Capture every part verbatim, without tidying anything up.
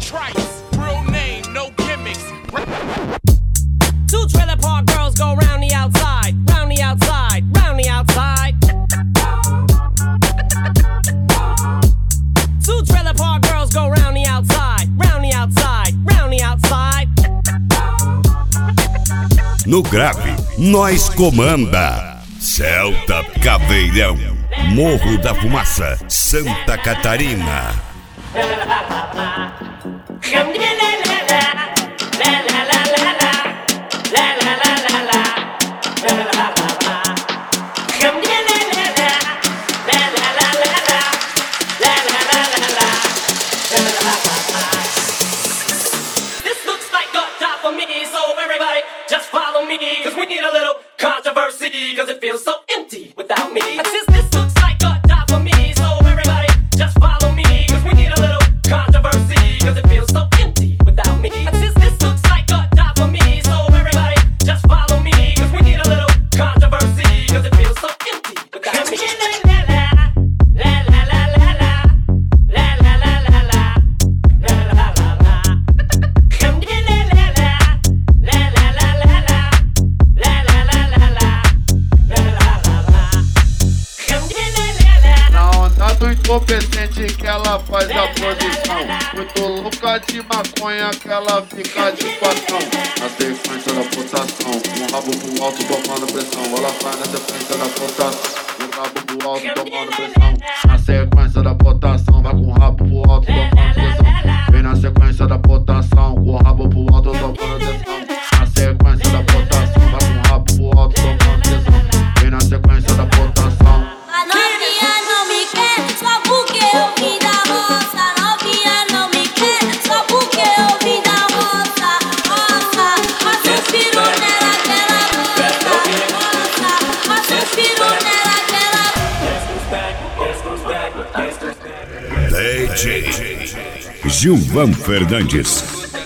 Trice, real name, no gimmicks. Two trailer park girls go round the outside, round the outside, round the outside. Two trailer park girls go round the outside, round the outside, round the outside. No grave, nós comanda. Celta Caveirão, Morro da Fumaça, Santa Catarina. This looks like a job for me, so everybody just follow me, cause we need a little controversy, cause it feels so empty without me. Since this looks like a job for me, so everybody just follow me, cause we need a little controversy, cause it feels so empty without me. Since this looks like a job for me, so everybody just follow me, cause we need a little controversy, cause it feels so empty without me. Incompetente que ela faz a posição. Muito louca de maconha que ela fica de patrão. Na sequência da potação, um rabo pro alto tomando pressão. Ela faz na sequência da potação, um rabo pro alto tomando pressão. Na sequência da potação, vai com o rabo pro alto tomando pressão. Vem na sequência da potação, com o rabo pro alto tomando pressão. Na sequência da potação, vai com o rabo pro alto tomando pressão. Vem na sequência da potação. A novinha não me quer, só porque eu vim da roça. A novinha não me quer, só porque eu vim da roça. Roça, mas eu piro nela que ela gosta. Roça, mas eu piro nela que ela gosta. D J Gilvan Fernandes.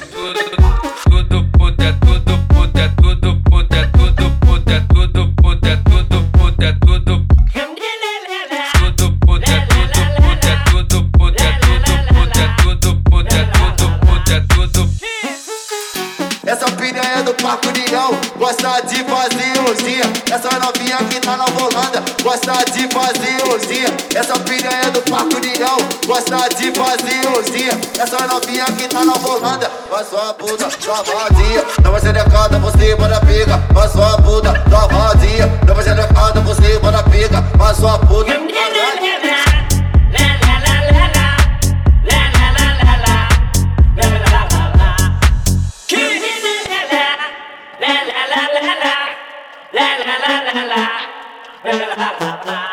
Essa piranha do Parque União gosta de fazer ozinha. Essa novinha que tá na Holanda gosta de fazer ozinha. Essa piranha do Parque União gosta de fazer ozinha. Essa novinha que tá na Holanda faz sua puta travadinha. Não vai ser decada, você bora pica. Faz sua puta travadinha. Não vai ser decada, você bora pica. Faz sua puta travadinha. La la la la la la la la la la la la la la la.